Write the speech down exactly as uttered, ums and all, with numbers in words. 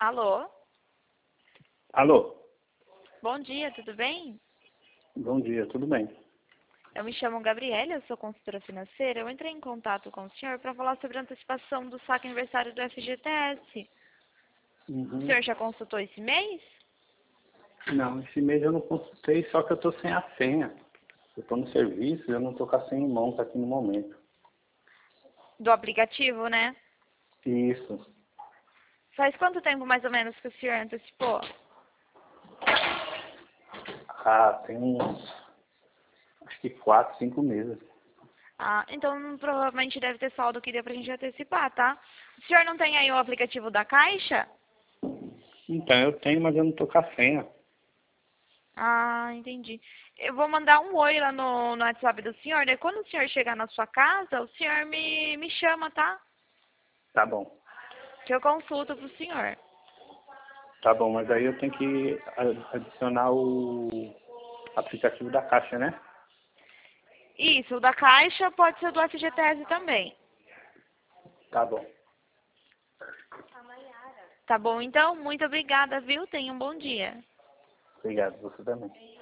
Alô? Alô? Bom dia, tudo bem? Bom dia, tudo bem? Eu me chamo Gabriela, eu sou consultora financeira. Eu entrei em contato com o senhor para falar sobre a antecipação do saque aniversário do F G T S. O Uhum. senhor já consultou esse mês? Não, esse mês eu não consultei, só que eu tô sem a senha. Eu tô no serviço e eu não tô com a senha em mãos aqui no momento. Do aplicativo, né? Isso. Faz quanto tempo mais ou menos que o senhor antecipou? Ah, tem uns, acho que quatro, cinco meses. Ah, então provavelmente deve ter saldo que deu pra gente antecipar, tá? O senhor não tem aí o aplicativo da Caixa? Então, eu tenho, mas eu não tô com a senha. Ah, entendi. Eu vou mandar um oi lá no, no WhatsApp do senhor, daí quando o senhor chegar na sua casa, o senhor me, me chama, tá? Tá bom. Que eu consulto pro senhor. Tá bom, mas aí eu tenho que a- adicionar o aplicativo da Caixa, né? Isso, o da Caixa pode ser do F G T S também. Tá bom. Tá bom, então? Muito obrigada, viu? Tenha um bom dia. Obrigado, você também.